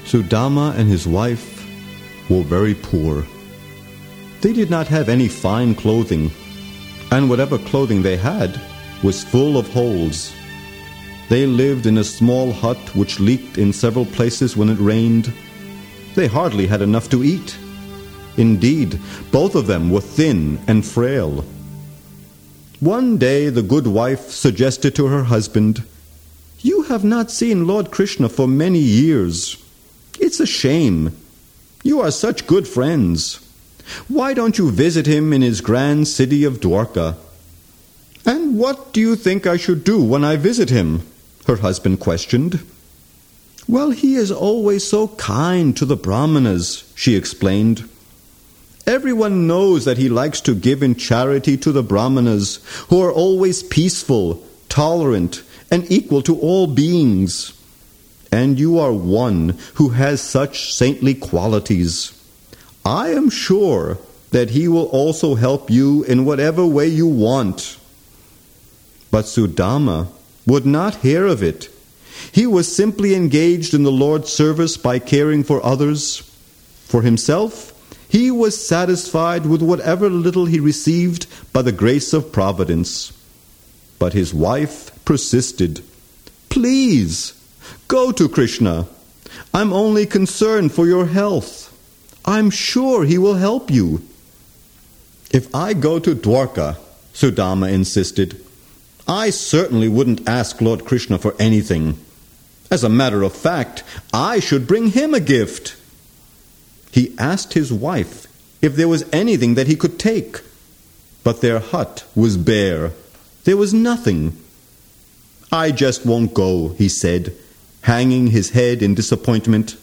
Sudama and his wife were very poor. They did not have any fine clothing, and whatever clothing they had was full of holes. They lived in a small hut which leaked in several places when it rained. They hardly had enough to eat. Indeed, both of them were thin and frail. One day the good wife suggested to her husband, "You have not seen Lord Krishna for many years. It's a shame. You are such good friends. Why don't you visit him in his grand city of Dwarka?" "And what do you think I should do when I visit him?" her husband questioned. "Well, he is always so kind to the Brahmanas," she explained. "Everyone knows that he likes to give in charity to the Brahmanas, who are always peaceful, tolerant, and equal to all beings. And you are one who has such saintly qualities. I am sure that he will also help you in whatever way you want." But Sudama would not hear of it. He was simply engaged in the Lord's service by caring for others. For himself, he was satisfied with whatever little he received by the grace of Providence. But his wife persisted. "Please, go to Krishna. I'm only concerned for your health. I'm sure he will help you." "If I go to Dwarka," Sudama insisted, "I certainly wouldn't ask Lord Krishna for anything. As a matter of fact, I should bring him a gift." He asked his wife if there was anything that he could take, but their hut was bare. There was nothing. "I just won't go," he said, hanging his head in disappointment.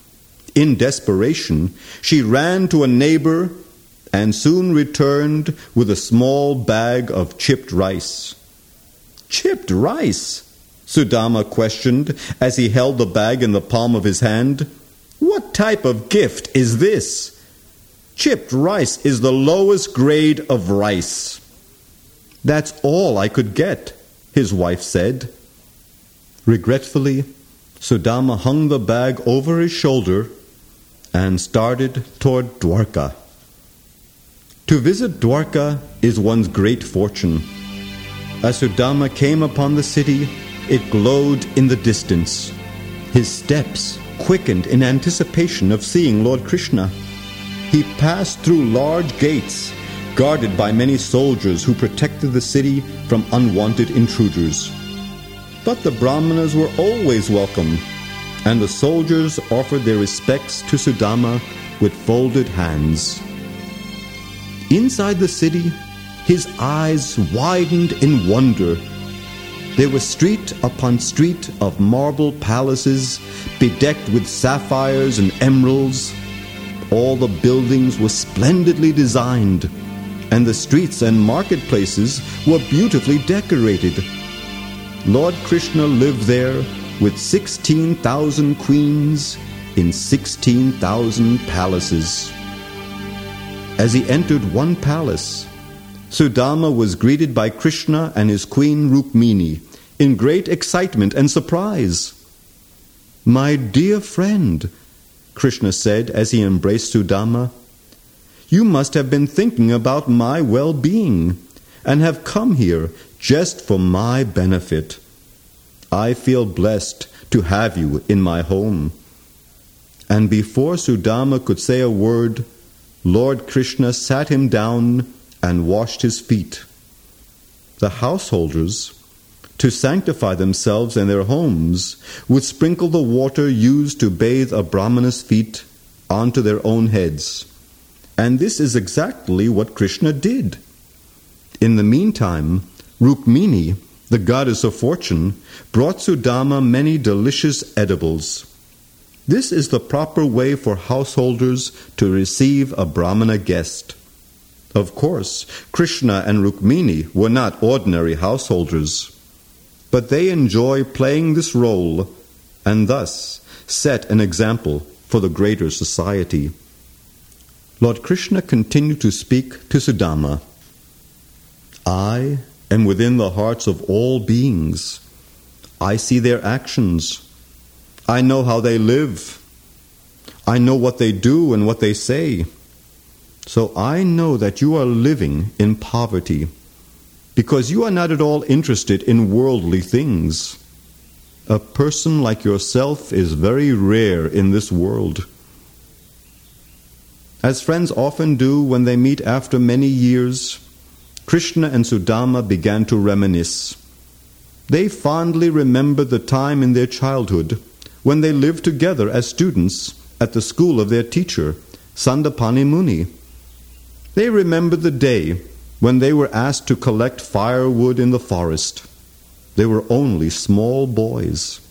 In desperation, she ran to a neighbor and soon returned with a small bag of chipped rice. "Chipped rice?" Sudama questioned as he held the bag in the palm of his hand. "What type of gift is this? Chipped rice is the lowest grade of rice." "That's all I could get," his wife said. Regretfully, Sudama hung the bag over his shoulder and started toward Dwarka. To visit Dwarka is one's great fortune. As Sudama came upon the city, it glowed in the distance. His steps quickened in anticipation of seeing Lord Krishna. He passed through large gates, guarded by many soldiers who protected the city from unwanted intruders. But the Brahmanas were always welcome, and the soldiers offered their respects to Sudama with folded hands. Inside the city, his eyes widened in wonder. There was street upon street of marble palaces bedecked with sapphires and emeralds. All the buildings were splendidly designed, and the streets and marketplaces were beautifully decorated. Lord Krishna lived there with 16,000 queens in 16,000 palaces. As he entered one palace, Sudama was greeted by Krishna and his queen Rukmini in great excitement and surprise. "My dear friend," Krishna said as he embraced Sudama, "you must have been thinking about my well-being and have come here just for my benefit. I feel blessed to have you in my home." And before Sudama could say a word, Lord Krishna sat him down and washed his feet. The householders, to sanctify themselves and their homes, would sprinkle the water used to bathe a Brahmana's feet onto their own heads. And this is exactly what Krishna did. In the meantime, Rukmini, the goddess of fortune, brought Sudama many delicious edibles. This is the proper way for householders to receive a Brahmana guest. Of course, Krishna and Rukmini were not ordinary householders, but they enjoy playing this role and thus set an example for the greater society. Lord Krishna continued to speak to Sudama. "I am within the hearts of all beings. I see their actions. I know how they live. I know what they do and what they say. So I know that you are living in poverty, because you are not at all interested in worldly things. A person like yourself is very rare in this world. As friends often do when they meet after many years, Krishna and Sudama began to reminisce. They fondly remembered the time in their childhood when they lived together as students at the school of their teacher, Sandapani Muni. They remembered the day when they were asked to collect firewood in the forest. They were only small boys.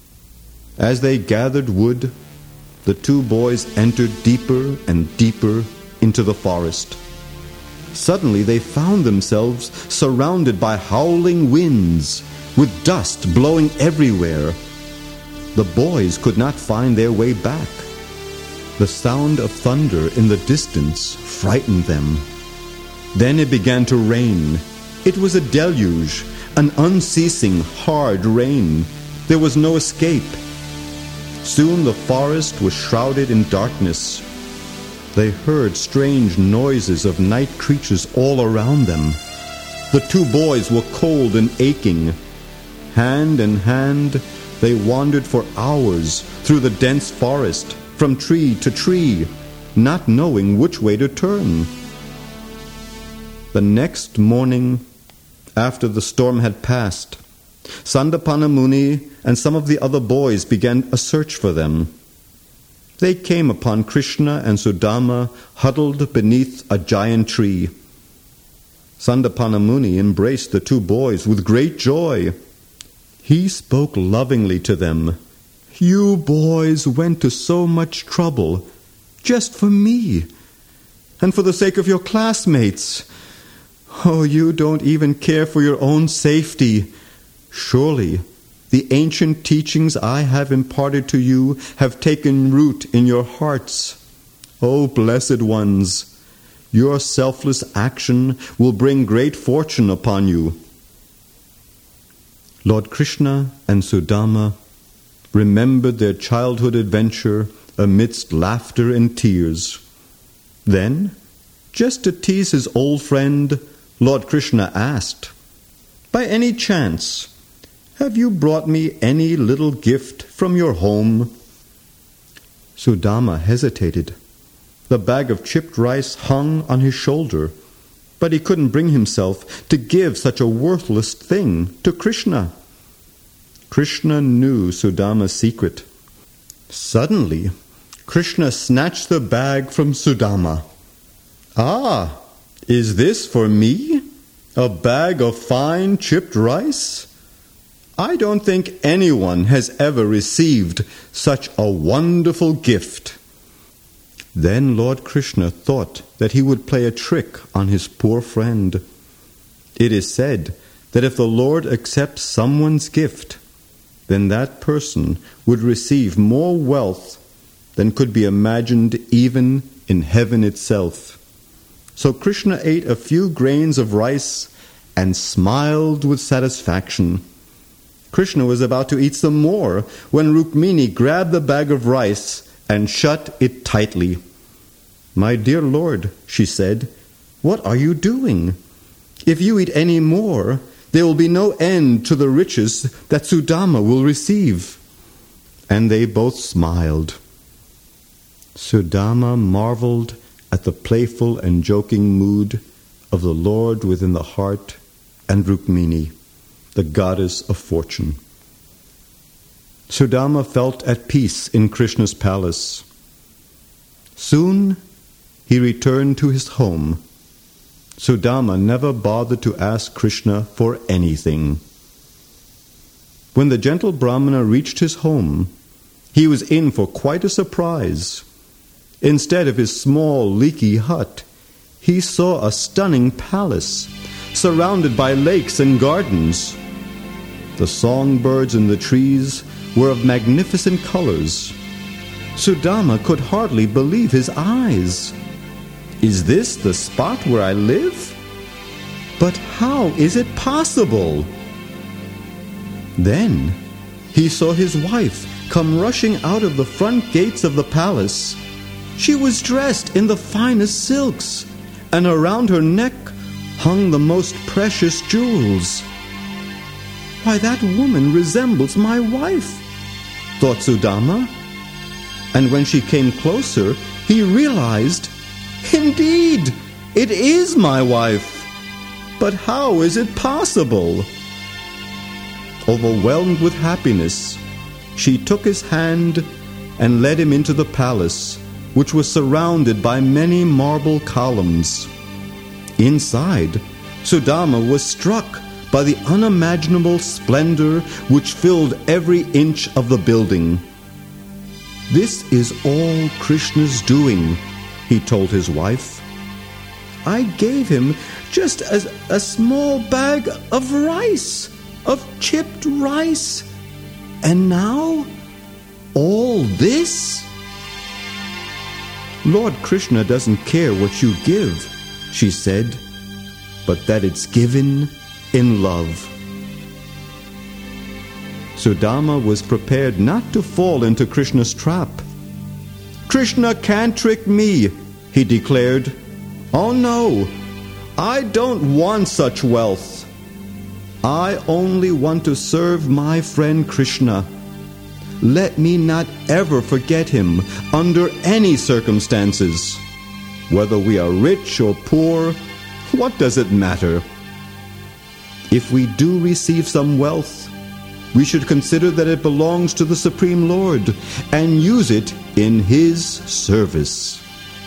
As they gathered wood, the two boys entered deeper and deeper into the forest. Suddenly they found themselves surrounded by howling winds, with dust blowing everywhere. The boys could not find their way back. The sound of thunder in the distance frightened them. Then it began to rain. It was a deluge, an unceasing, hard rain. There was no escape. Soon the forest was shrouded in darkness. They heard strange noises of night creatures all around them. The two boys were cold and aching. Hand in hand, they wandered for hours through the dense forest, from tree to tree, not knowing which way to turn. The next morning, after the storm had passed, Sandapani Muni and some of the other boys began a search for them. They came upon Krishna and Sudama huddled beneath a giant tree. Sandapani Muni embraced the two boys with great joy. He spoke lovingly to them. "You boys went to so much trouble just for me and for the sake of your classmates. Oh, you don't even care for your own safety. Surely the ancient teachings I have imparted to you have taken root in your hearts. O blessed ones, your selfless action will bring great fortune upon you." Lord Krishna and Sudama remembered their childhood adventure amidst laughter and tears. Then, just to tease his old friend, Lord Krishna asked, "By any chance, have you brought me any little gift from your home?" Sudama hesitated. The bag of chipped rice hung on his shoulder, but he couldn't bring himself to give such a worthless thing to Krishna. Krishna knew Sudama's secret. Suddenly, Krishna snatched the bag from Sudama. "Ah, is this for me? A bag of fine chipped rice? I don't think anyone has ever received such a wonderful gift." Then Lord Krishna thought that he would play a trick on his poor friend. It is said that if the Lord accepts someone's gift, then that person would receive more wealth than could be imagined even in heaven itself. So Krishna ate a few grains of rice and smiled with satisfaction. Krishna was about to eat some more when Rukmini grabbed the bag of rice and shut it tightly. "My dear Lord," she said, "what are you doing? If you eat any more, there will be no end to the riches that Sudama will receive." And they both smiled. Sudama marveled at the playful and joking mood of the Lord within the heart and Rukmini, the goddess of fortune. Sudama felt at peace in Krishna's palace. Soon he returned to his home. Sudama never bothered to ask Krishna for anything. When the gentle Brahmana reached his home, he was in for quite a surprise. Instead of his small, leaky hut, he saw a stunning palace surrounded by lakes and gardens. The songbirds in the trees were of magnificent colors. Sudama could hardly believe his eyes. "Is this the spot where I live? But how is it possible?" Then he saw his wife come rushing out of the front gates of the palace. She was dressed in the finest silks, and around her neck hung the most precious jewels. "Why, that woman resembles my wife," thought Sudama. And when she came closer, he realized, "Indeed, it is my wife. But how is it possible?" Overwhelmed with happiness, she took his hand and led him into the palace, which was surrounded by many marble columns. Inside, Sudama was struck by the unimaginable splendor which filled every inch of the building. "This is all Krishna's doing," he told his wife. "I gave him just a small bag of rice, of chipped rice. And now, all this?" "Lord Krishna doesn't care what you give," she said, "but that it's given in love." Sudama was prepared not to fall into Krishna's trap. "Krishna can't trick me," he declared. "Oh no, I don't want such wealth. I only want to serve my friend Krishna. Let me not ever forget him under any circumstances. Whether we are rich or poor, what does it matter? If we do receive some wealth, we should consider that it belongs to the Supreme Lord and use it in His service."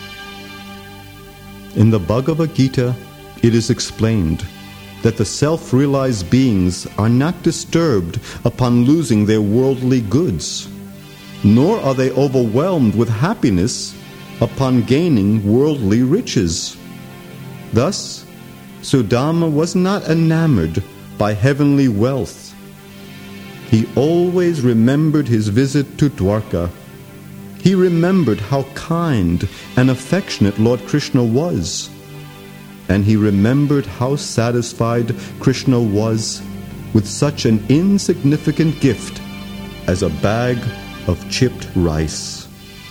In the Bhagavad Gita, it is explained that the self-realized beings are not disturbed upon losing their worldly goods, nor are they overwhelmed with happiness upon gaining worldly riches. Thus, Sudama was not enamored by heavenly wealth. He always remembered his visit to Dwarka. He remembered how kind and affectionate Lord Krishna was, and he remembered how satisfied Krishna was with such an insignificant gift as a bag of chipped rice.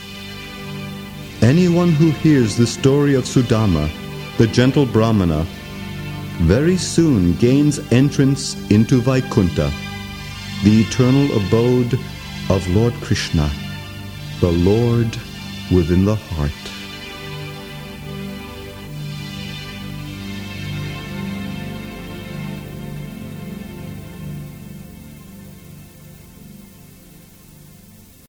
Anyone who hears the story of Sudama, the gentle Brahmana, very soon gains entrance into Vaikuntha, the eternal abode of Lord Krishna, the Lord within the heart.